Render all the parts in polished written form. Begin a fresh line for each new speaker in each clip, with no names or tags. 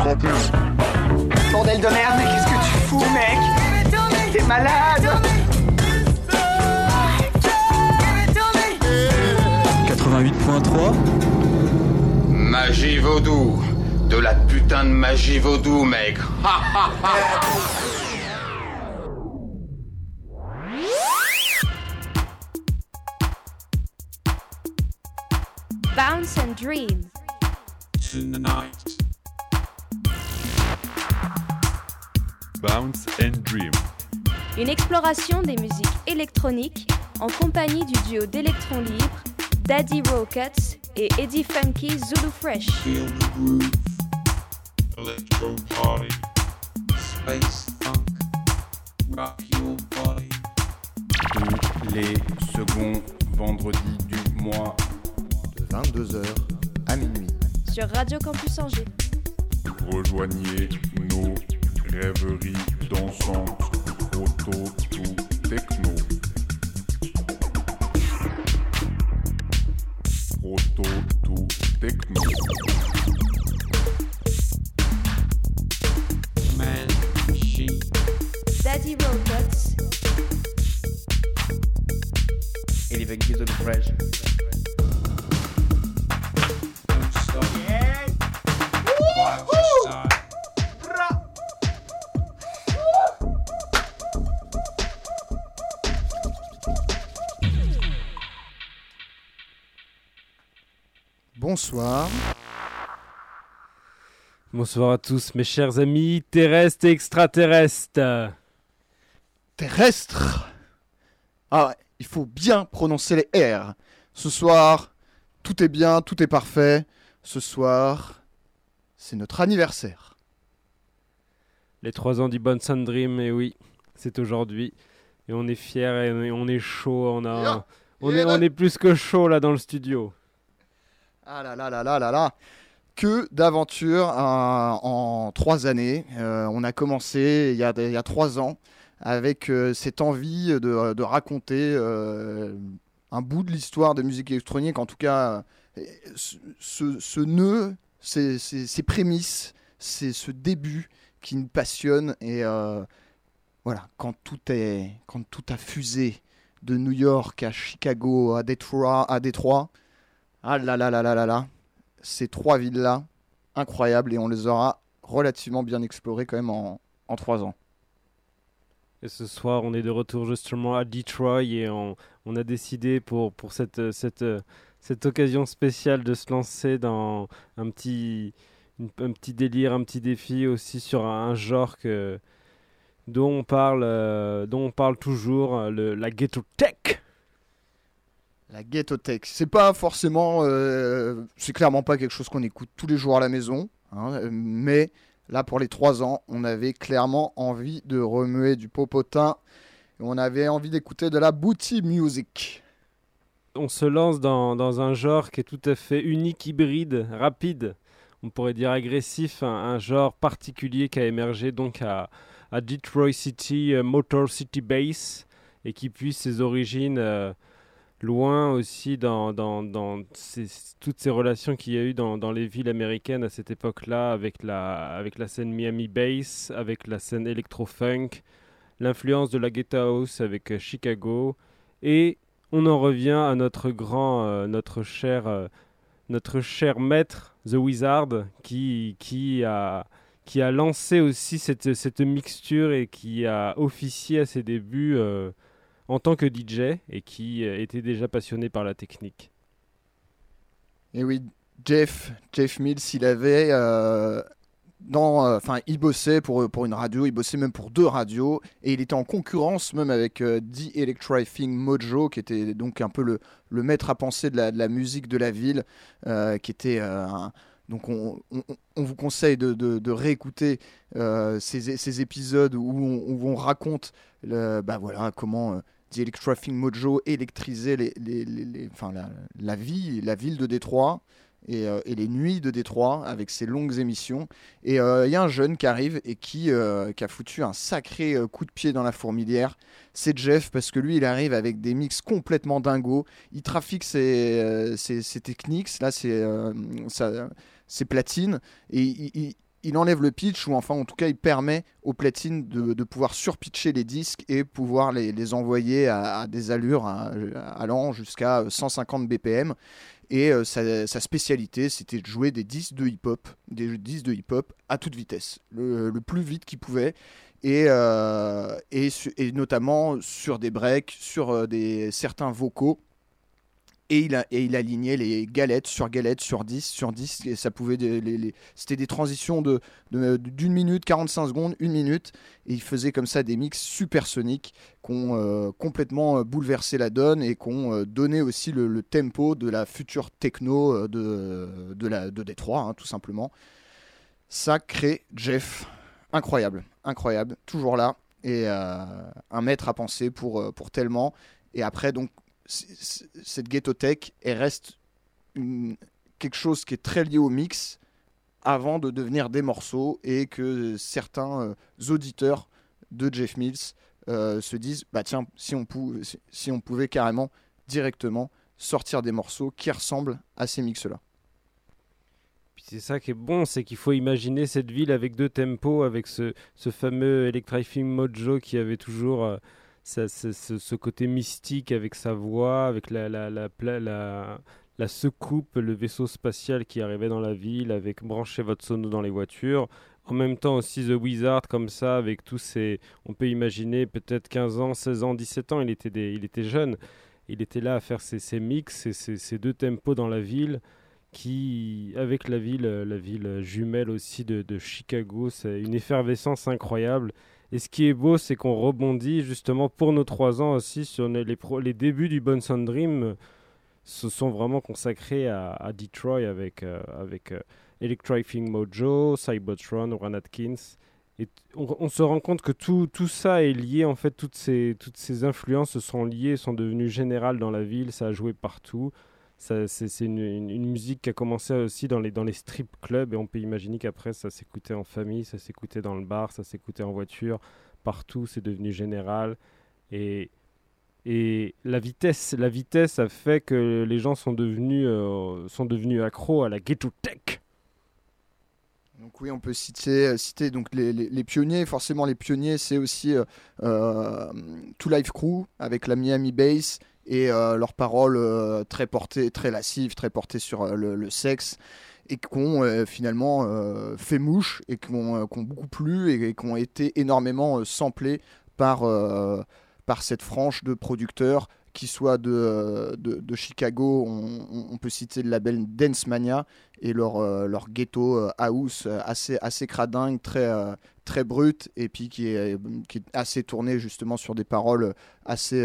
Bordel de merde, mais qu'est-ce que tu fous, mec? T'es malade?
88.3
Magie vaudou. De la putain de magie vaudou, mec.
Bounce and Dream.
Tonight.
Bounce and Dream.
Une exploration des musiques électroniques en compagnie du duo d'électrons libres Daddy Rockets et Eddie Funky Zulu Fresh.
Feel the groove. Electro party. Space funk. Rock your body.
Tous les seconds vendredis du mois de 22h à minuit.
Sur Radio Campus Angers.
Rejoignez nos rêveries dansantes proto-to-techno. Proto-to-techno.
Man, she.
Daddy Rockets.
Et les Funky Zulu Fresh.
Don't stop. Watch your side.
Bonsoir.
Bonsoir à tous mes chers amis terrestres et extraterrestres.
Terrestre. Ah ouais, il faut bien prononcer les R. Ce soir, tout est bien, tout est parfait. Ce soir, c'est notre anniversaire.
Les 3 ans du Bounce and Dream, et oui, c'est aujourd'hui. Et on est fiers et on est chaud, on est plus que chaud là dans le studio.
Ah là là là là là là. Que d'aventures en 3 années. On a commencé il y a 3 ans avec cette envie de raconter un bout de l'histoire de musique électronique. En tout cas, ce nœud, ces prémices, c'est ce début qui nous passionne. Et voilà, quand tout a fusé de New York à Chicago, à Détroit, ah là là là là là là, ces 3 villes-là, incroyables, et on les aura relativement bien explorées quand même en 3 ans.
Et ce soir, on est de retour justement à Detroit et on a décidé pour cette occasion spéciale de se lancer dans un petit délire, un petit défi aussi sur un genre dont on parle toujours, la ghetto tech.
La ghetto tech, c'est pas forcément, c'est clairement pas quelque chose qu'on écoute tous les jours à la maison, hein, mais là pour les 3 ans, on avait clairement envie de remuer du popotin, et on avait envie d'écouter de la booty music.
On se lance dans un genre qui est tout à fait unique, hybride, rapide, on pourrait dire agressif, un genre particulier qui a émergé donc à Detroit City, Motor City Bass, et qui puise ses origines loin aussi dans toutes ces relations qu'il y a eu dans les villes américaines à cette époque-là, avec la scène Miami Bass, avec la scène Electro-Funk, l'influence de la Ghetto House avec Chicago, et on en revient à notre cher maître, The Wizard, qui a lancé aussi cette mixture et qui a officié à ses débuts en tant que DJ et qui était déjà passionné par la technique.
Et oui, Jeff Mills, il avait il bossait pour une radio, il bossait même pour 2 radios, et il était en concurrence même avec The Electrifying Mojo, qui était donc un peu le maître à penser de la musique de la ville, qui était donc on vous conseille de réécouter ces épisodes où on raconte comment The Electrifying Mojo électrisait la ville de Détroit et les nuits de Détroit avec ses longues émissions. Et il y a un jeune qui arrive et qui a foutu un sacré coup de pied dans la fourmilière. C'est Jeff, parce que lui, il arrive avec des mix complètement dingos. Il trafique ses techniques, là, ses platines, et il enlève le pitch, ou enfin en tout cas il permet aux platines de pouvoir surpitcher les disques et pouvoir les envoyer à des allures allant jusqu'à 150 BPM. Et sa spécialité, c'était de jouer des disques de hip-hop à toute vitesse, le plus vite qu'il pouvait, et notamment sur des breaks, sur certains vocaux. Et il alignait les galettes sur 10 sur 10, et ça pouvait c'était des transitions d'une minute, 45 secondes, une minute, et il faisait comme ça des mix supersoniques qui ont complètement bouleversé la donne et qui ont donné aussi le tempo de la future techno de Détroit, hein, tout simplement. Sacré Jeff, incroyable, toujours là, et un maître à penser pour tellement. Et après, donc, cette Ghetto Tech, elle reste quelque chose qui est très lié au mix avant de devenir des morceaux, et que certains auditeurs de Jeff Mills se disent bah tiens, si on pouvait carrément directement sortir des morceaux qui ressemblent à ces mix-là.
Puis c'est ça qui est bon, c'est qu'il faut imaginer cette ville avec 2 tempos, avec ce fameux Electrifying Mojo qui avait toujours ce côté mystique avec sa voix, avec la secoupe, le vaisseau spatial qui arrivait dans la ville, avec brancher votre sono dans les voitures. En même temps aussi The Wizard comme ça, avec tous ces... On peut imaginer peut-être 15 ans, 16 ans, 17 ans, il était jeune. Il était là à faire ces mix, ces 2 tempos dans la ville, qui, avec la ville jumelle aussi de Chicago, c'est une effervescence incroyable. Et ce qui est beau, c'est qu'on rebondit justement pour nos 3 ans aussi sur les débuts du Bon Sound Dream. Se sont vraiment consacrés à Detroit avec Electrifying Mojo, Cybotron, Ron Atkins. Et on se rend compte que tout ça est lié, en fait, toutes ces influences sont liées, sont devenues générales dans la ville, ça a joué partout. C'est une musique qui a commencé aussi dans les strip clubs, et on peut imaginer qu'après ça s'écoutait en famille, ça s'écoutait dans le bar, ça s'écoutait en voiture, partout c'est devenu général. Et la vitesse a fait que les gens sont devenus accros à la Ghetto Tech.
Donc oui, on peut citer donc les pionniers. Forcément, les pionniers, c'est aussi Two Live Crew avec la Miami Bass et leurs paroles très lascives, très portées sur le sexe, et qui ont finalement fait mouche, et qui ont beaucoup plu, et qui ont été énormément samplés par cette frange de producteurs, qui soit de Chicago. On peut citer le label Dance Mania et leur ghetto house assez cradingue, très brut, et puis qui est assez tourné justement sur des paroles assez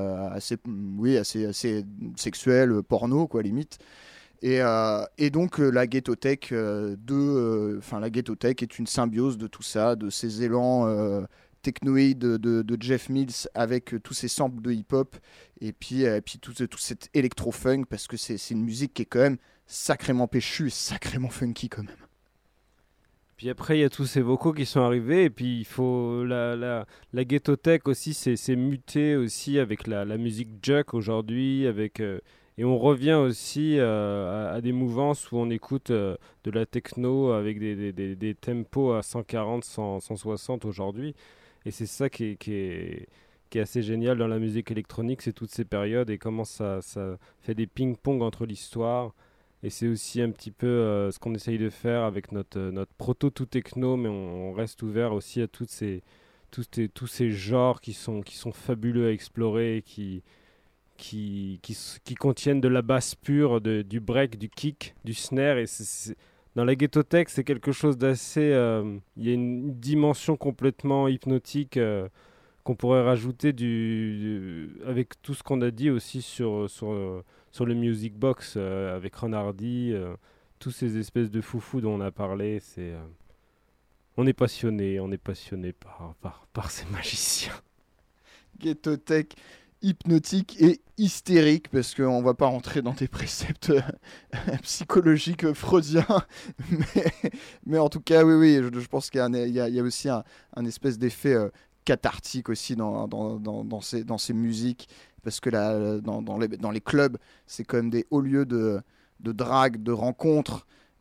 sexuelles, porno quoi, limite. Et donc la Ghetto Tech la Ghetto Tech est une symbiose de tout ça, de ces élans technoïde de Jeff Mills, avec tous ces samples de hip-hop, et puis tout cet électro-funk, parce que c'est une musique qui est quand même sacrément péchue et sacrément funky quand même.
Puis après, il y a tous ces vocaux qui sont arrivés, et puis il faut la Ghetto Tech aussi, c'est muté aussi avec la musique Juke aujourd'hui, et on revient aussi à des mouvances où on écoute de la techno avec des tempos à 140, 160 aujourd'hui. Et c'est ça qui est assez génial dans la musique électronique, c'est toutes ces périodes et comment ça fait des ping-pong entre l'histoire. Et c'est aussi un petit peu ce qu'on essaye de faire avec notre proto-tout techno, mais on reste ouvert aussi à tous ces genres qui sont fabuleux à explorer, qui contiennent de la basse pure, du break, du kick, du snare. Et dans la Ghetto Tech, c'est quelque chose d'assez... Il y a une dimension complètement hypnotique qu'on pourrait rajouter avec tout ce qu'on a dit aussi sur le Music Box, avec Ron Hardy, tous ces espèces de foufous dont on a parlé. On est passionné par ces magiciens.
Ghetto Tech hypnotique et hystérique, parce qu'on va pas rentrer dans des préceptes psychologiques freudiens, mais en tout cas oui, je pense qu'il y a aussi un espèce d'effet cathartique aussi dans ces musiques, parce que là, dans les clubs, c'est quand même des hauts lieux de drague, de rencontres,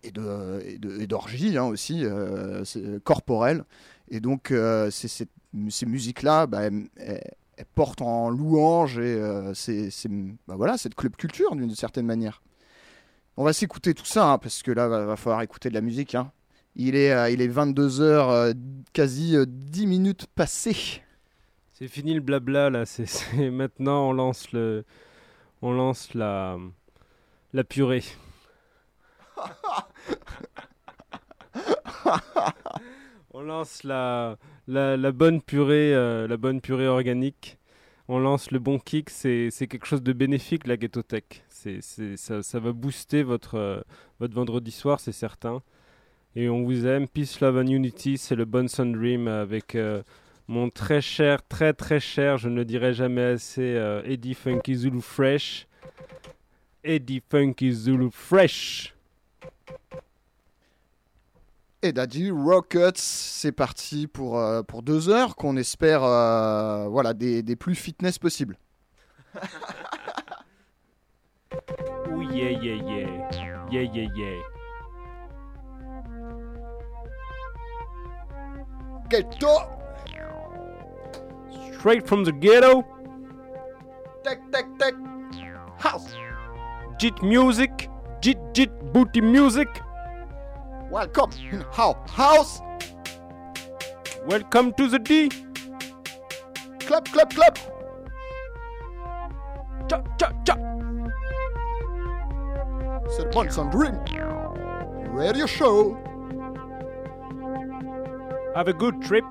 et d'orgie hein, aussi, corporelle. Et donc ces musiques-là, elles portent en louange et c'est de club culture d'une certaine manière. On va s'écouter tout ça hein, parce que là va falloir écouter de la musique. Hein. Il est 22h, quasi 10 minutes passées.
C'est fini le blabla là, maintenant on lance la purée. On lance la bonne purée organique. On lance le bon kick, c'est quelque chose de bénéfique la Ghetto Tech. Ça va booster votre vendredi soir, c'est certain. Et on vous aime. Peace, Love and Unity, c'est le Bon Sun Dream avec mon très cher, je ne le dirai jamais assez, Eddie Funky Zulu Fresh. Eddie Funky Zulu Fresh.
Et Daddy Rockets, c'est parti pour 2 heures qu'on espère des plus fitness possibles.
Oh yeah yeah yeah. Yeah yeah yeah.
Ghetto.
Straight from the ghetto.
Tech. House.
Jit music. Jit booty music.
Welcome in our house.
Welcome to the D.
Clap.
Cha.
C'est le Bon Sun Dream Radio Show.
Have a good trip.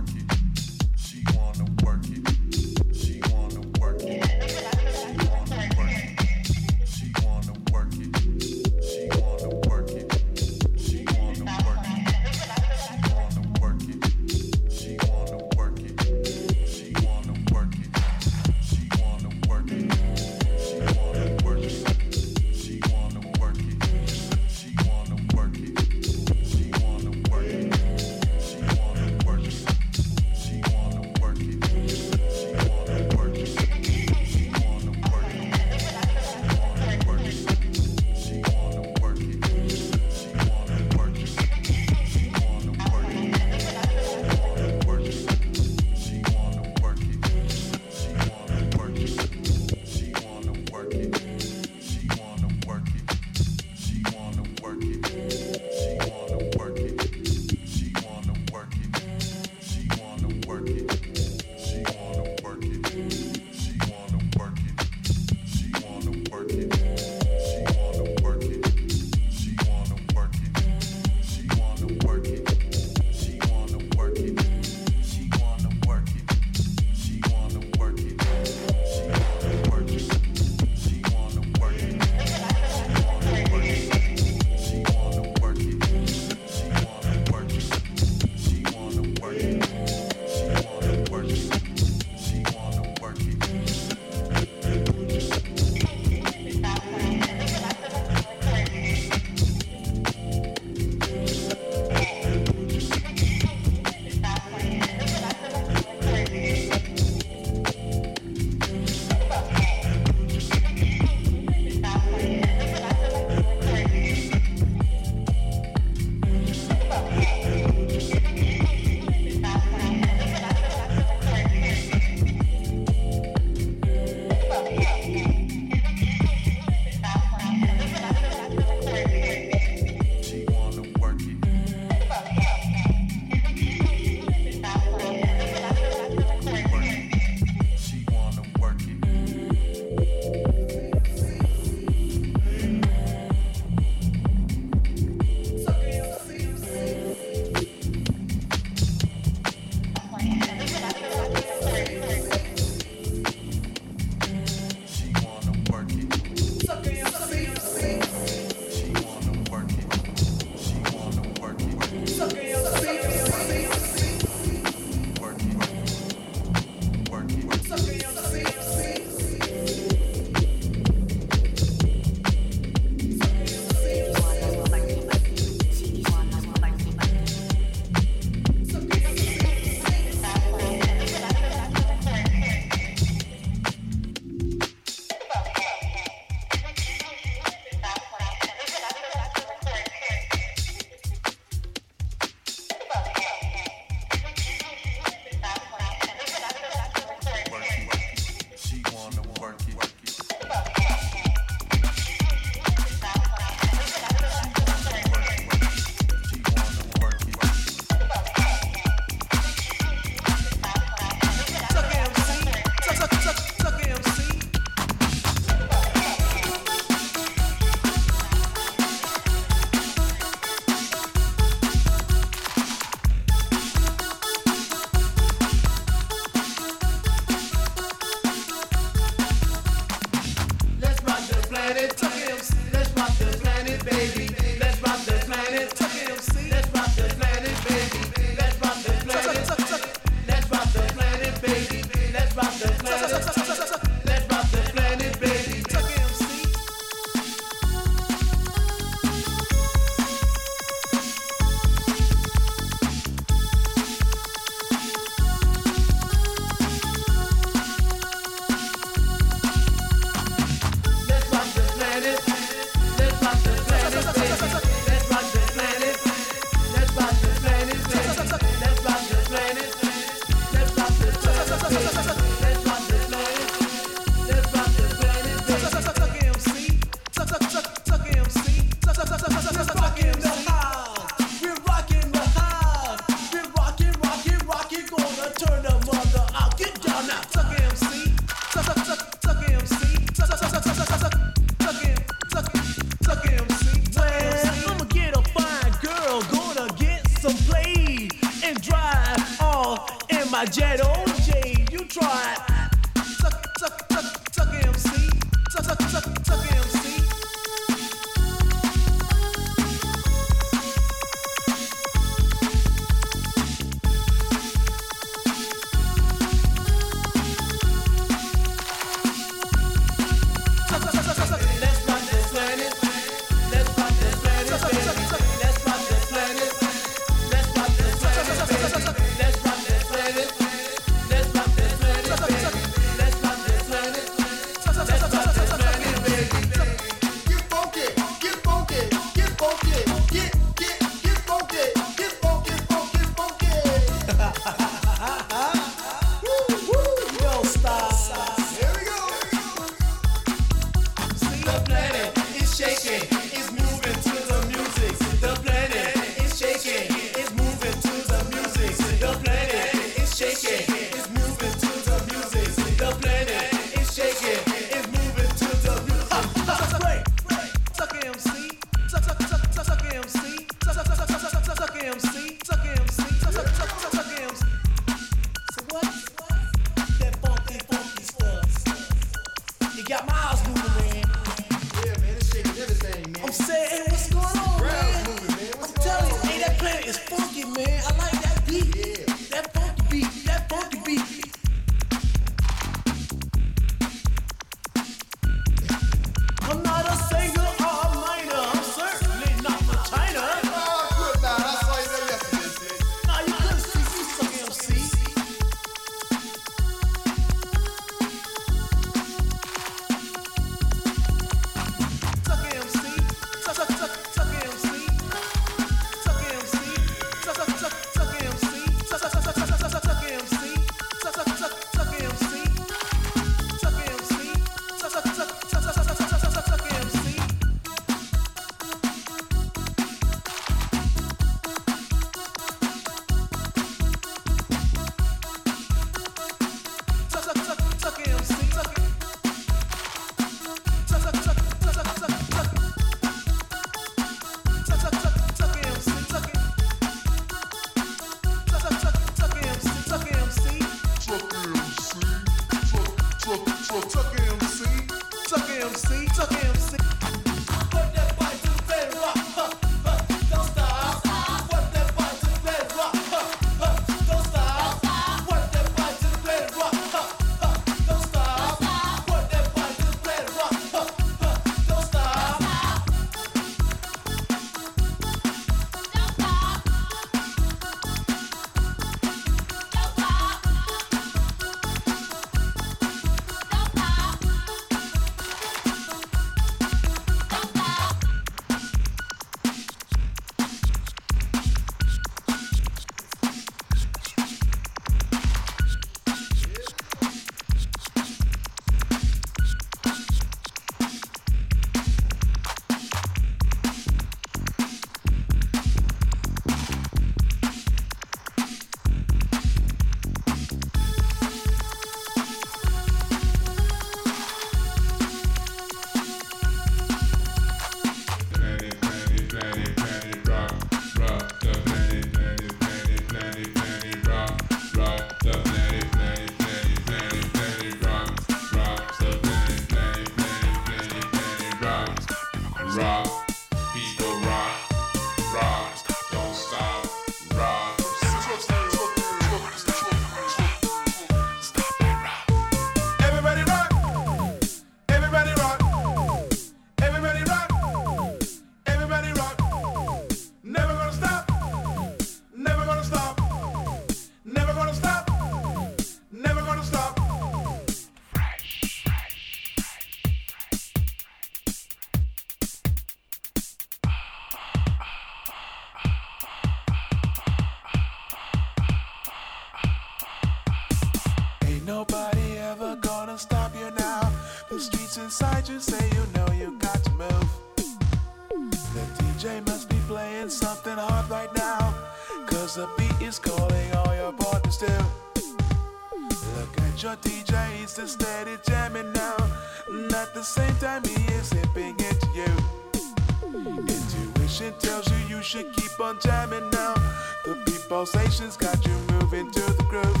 streets inside you say you know you got to move. The DJ must be playing something hard right now, 'cause the beat is calling all your partners too. Look at your DJ, he's just steady jamming now, and at the same time he is hipping into you. Intuition tells you you should keep on jamming now. The beat pulsations got you moving to the groove.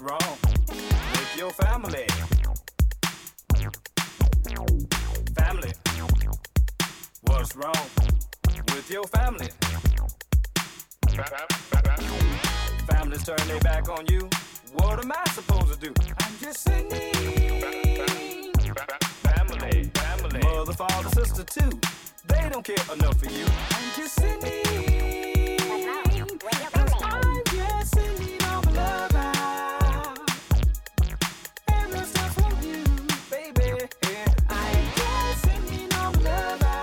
wrong with your family? Family. What's wrong with your family? Families turn their back on you. What am I supposed to do? I'm just singing. Family, family. Mother, father, sister too. They don't care enough for you. I'm just singing. I'm just singing all my love out. And the stuff for you, baby. I'm just singing all my love out.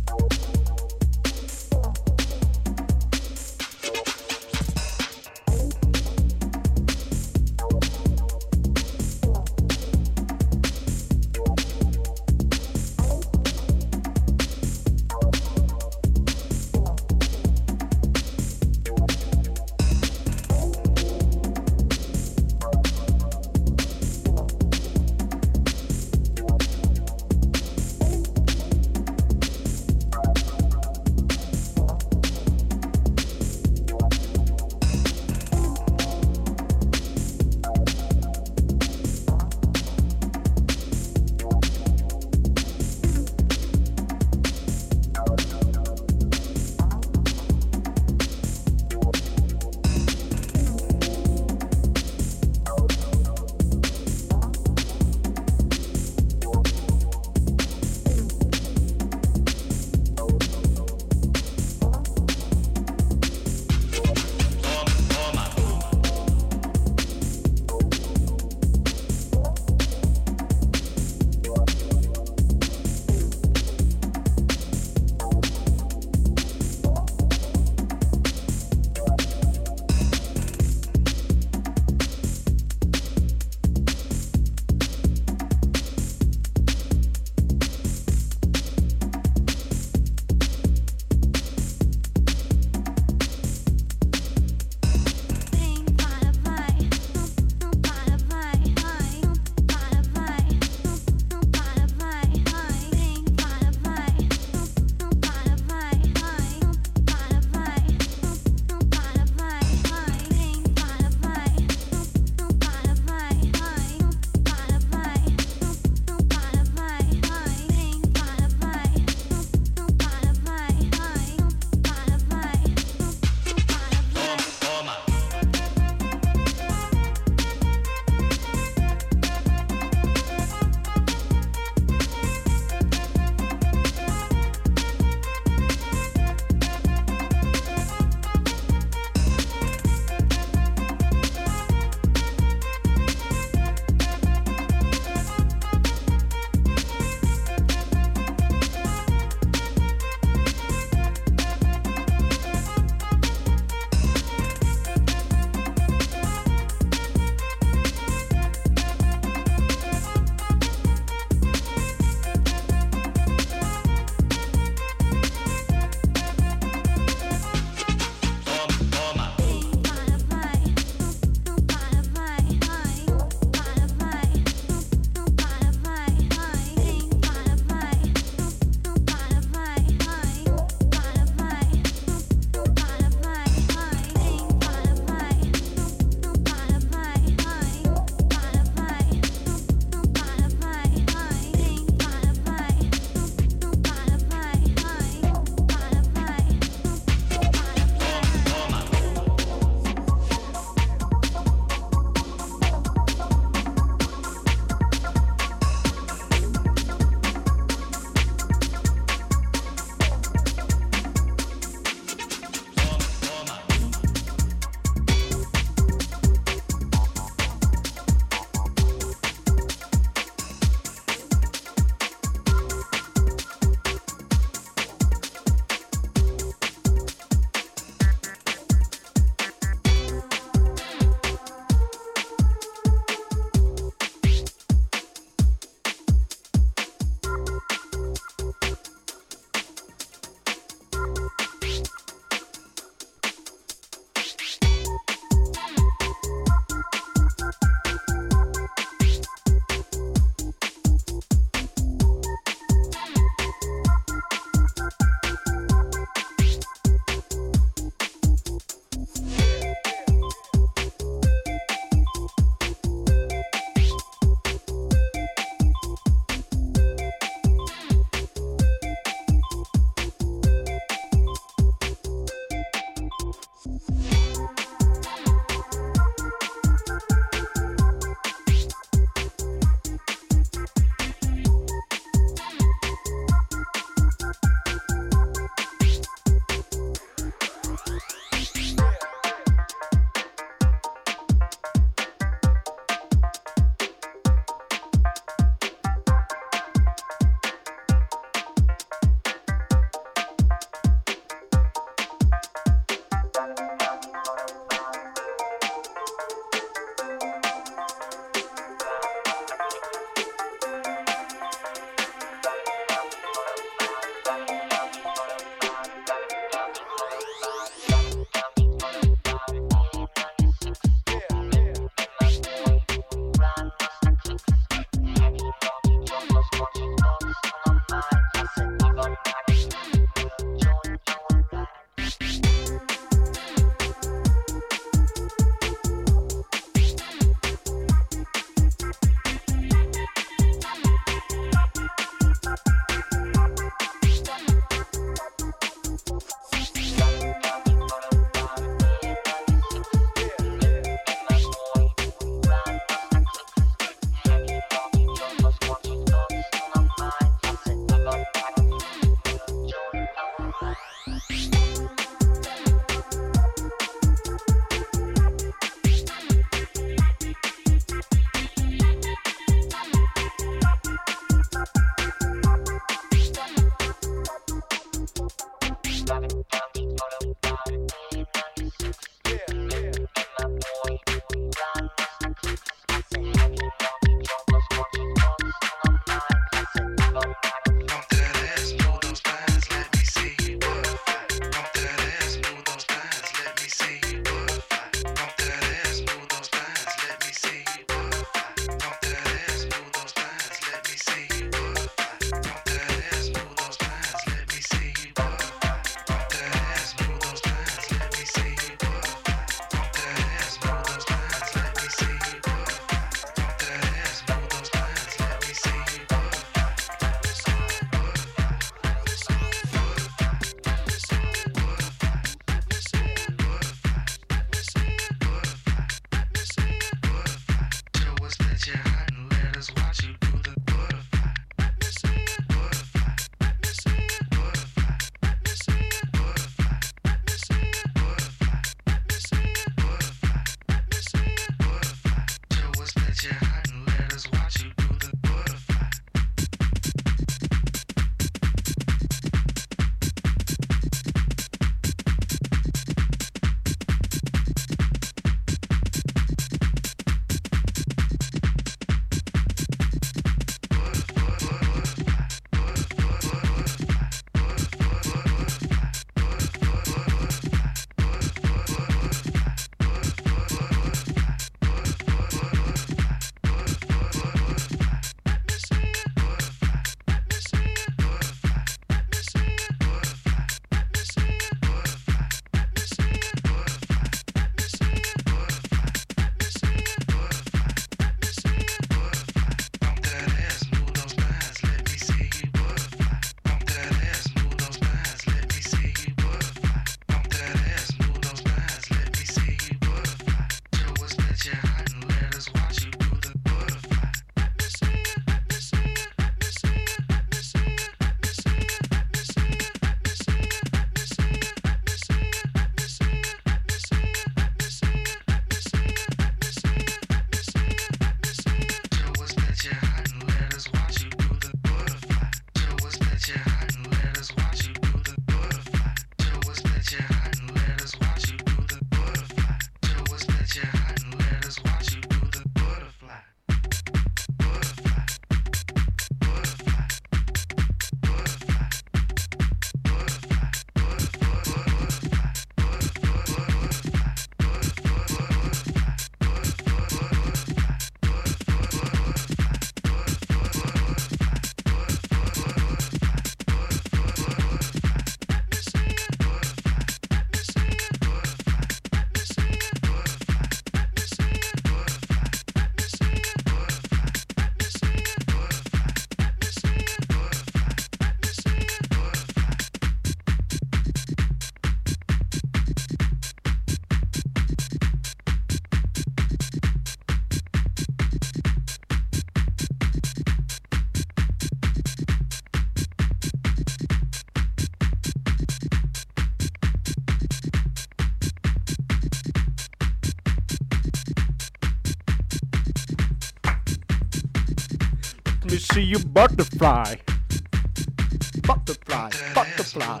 me see you butterfly.
Butterfly, butterfly.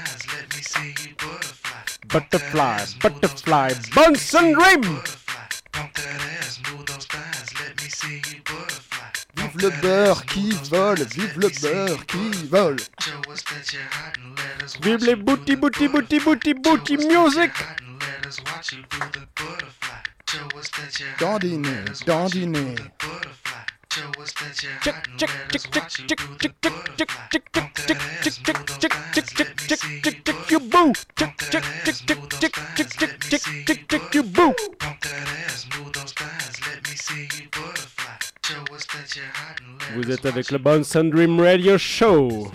Butterfly, butterfly, Bunsen Rim.
Vive le beurre qui vole, vive le beurre qui vole.
Vive les booty, booty, booty, booty, booty music.
Dandiner, dandiner.
Check, check, check, check, check, check, check, check, check, check, check, check, check, check, check, check, check, check, you boo. Check, check, check, check, check, check, check, check, check, check, you boo. Vous êtes avec le Bunsen Dream Radio Show.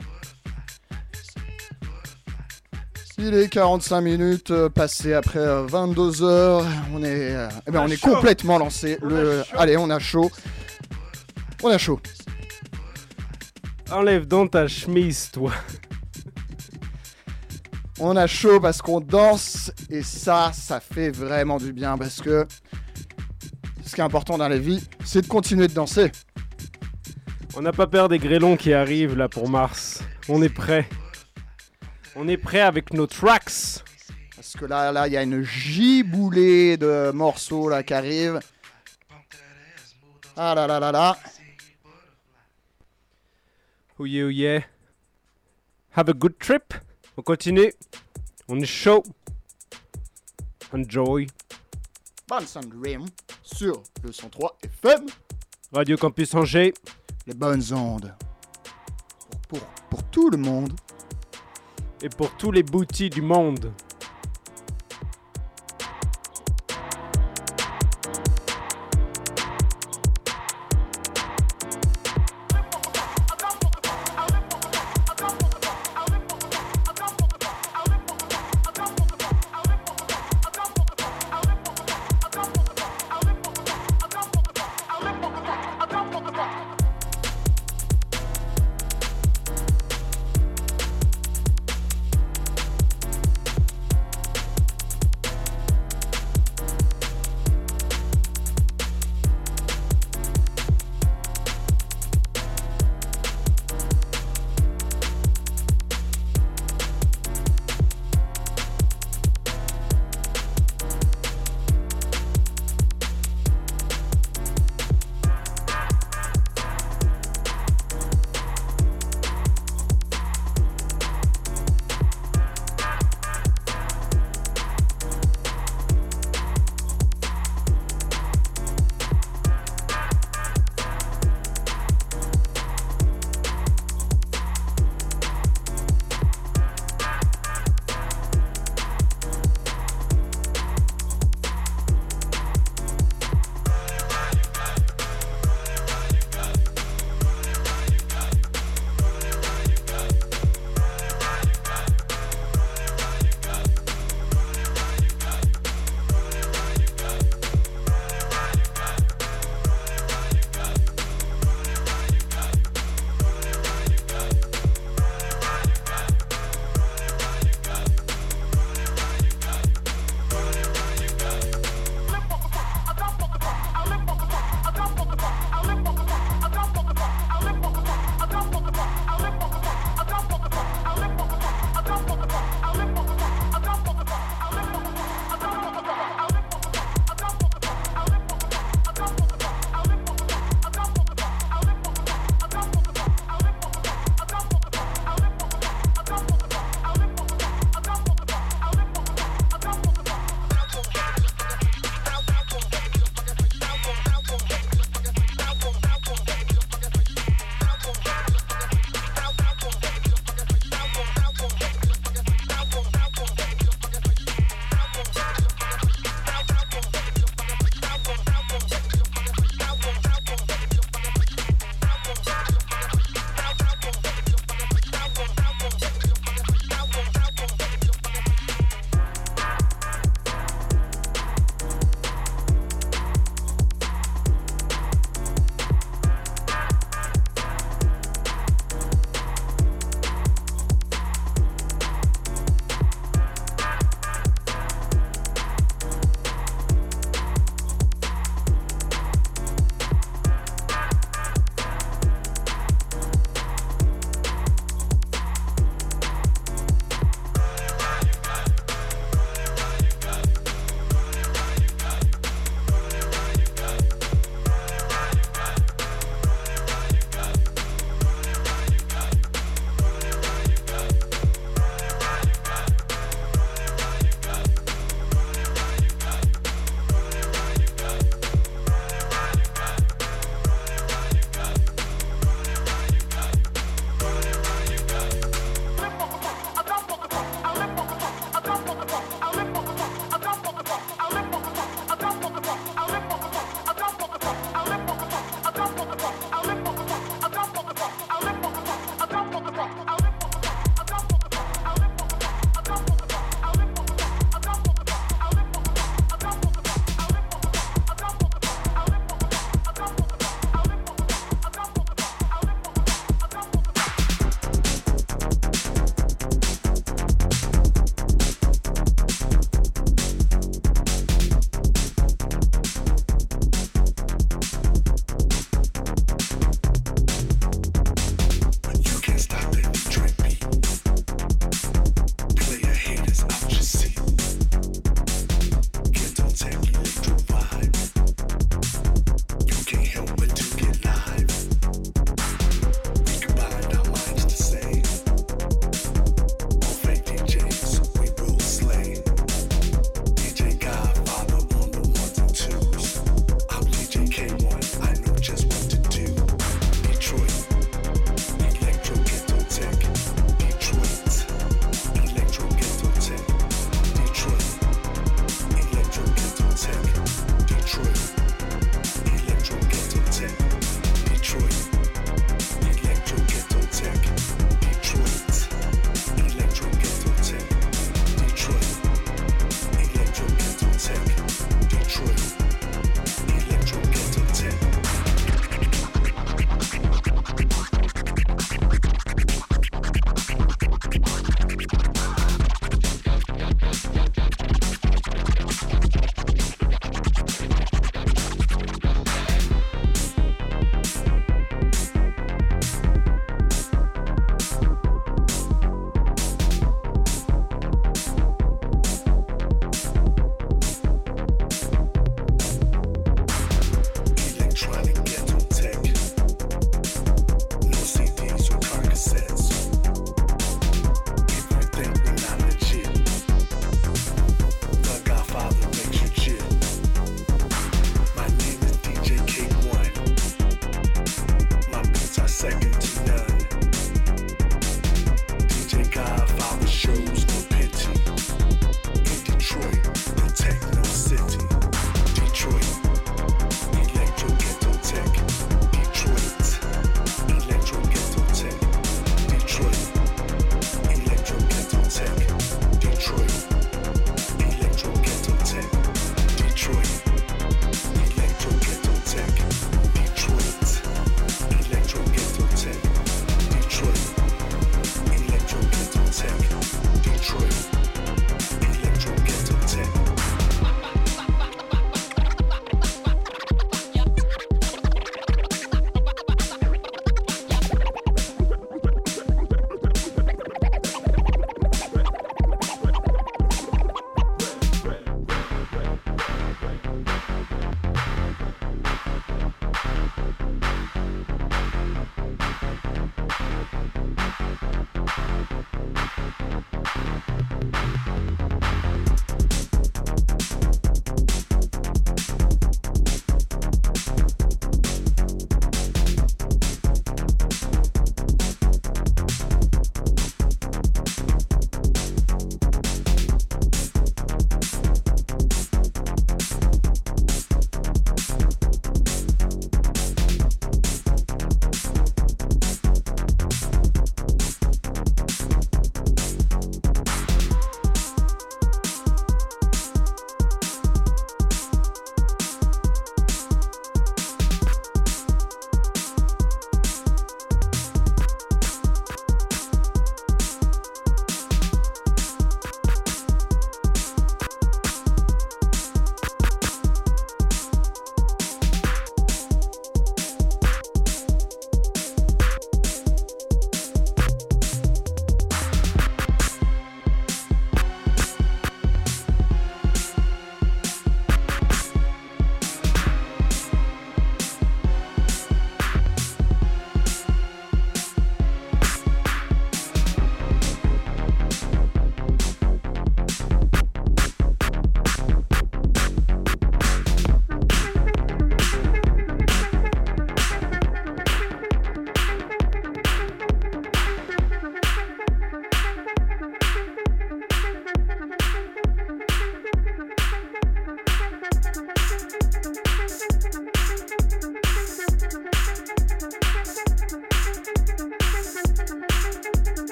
Il est 45 minutes passées après 22 heures. On est complètement lancé. Allez, on a chaud. On a chaud.
Enlève donc ta chemise, toi.
On a chaud parce qu'on danse et ça fait vraiment du bien parce que ce qui est important dans la vie, c'est de continuer de danser.
On n'a pas peur des grêlons qui arrivent là pour mars. On est prêt. On est prêt avec nos tracks.
Parce que là, il y a une giboulée de morceaux là qui arrivent. Ah là là là là.
Oh yeah, oh yeah. Have a good trip. On continue. On est chaud. Enjoy.
Bunsen Dream sur le 103 FM.
Radio Campus Angers.
Les bonnes ondes. Pour tout le monde.
Et pour tous les booties du monde.